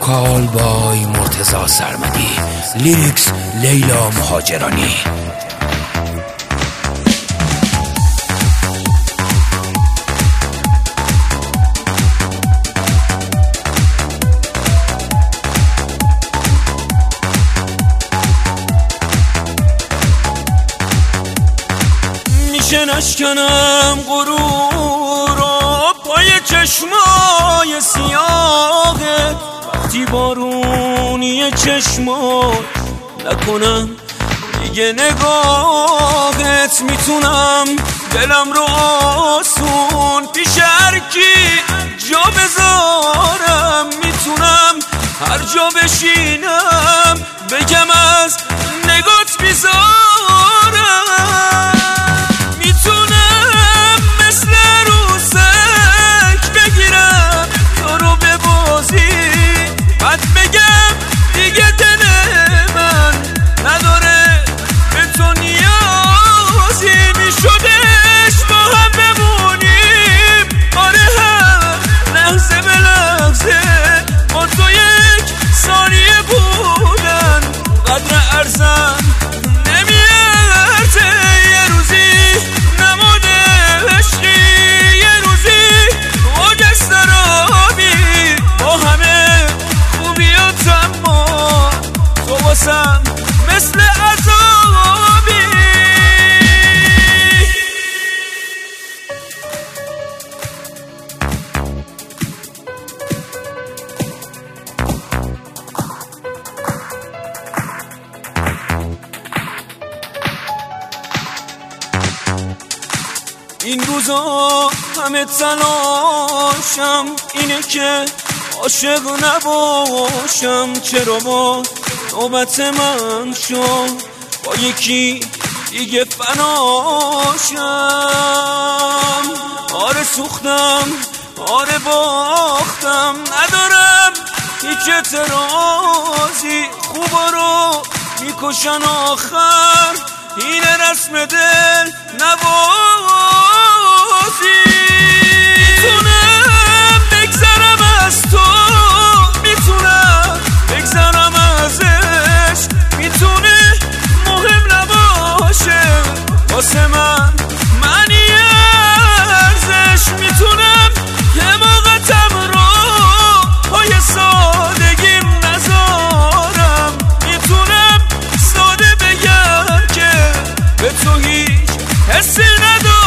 وکال بای مرتضی سرمدی، لیریکس لیلا مهاجرانی. میشه نشکنم غرور و پای چشمای سیاهه، وقتی بارونی چشمات نکنم دیگه نگاهت، میتونم دلم رو آسون پیش هر کی جا بذارم، میتونم هر جا بشینم بگم از نگات بیزارم، میتونم مثل روسک بگیرم تو رو به بازی، بعد بگم دیگه دل من نداره به تو نیازی، میشدش با هم بمونیم، آره هر لحظه به لحظه با تو یک ثانیه بودن قدر ارزن نمیارزه، یه روزی نماد عشقی، یه روزی آج سرابی، با همه خوبیات اما تو واسم مثل عذابی. این روزا همه تلاشم اینه که عاشق نباشم، چرا با نوبت من شد با یکی دیگه فناشم، آره سوختم آره باختم، ندارم هیچ اعتراضی، خوبا رو میکشن آخر اینه رسم دل نوازی، میتونم بگذرم از تو، میتونم بگذرم ازش، میتونه مهم نباشه واسه من معنی ارزش، میتونم حماقتم رو پای سادگیم نذارم، میتونم ساده بگم که به تو هیچ حسی ندارم.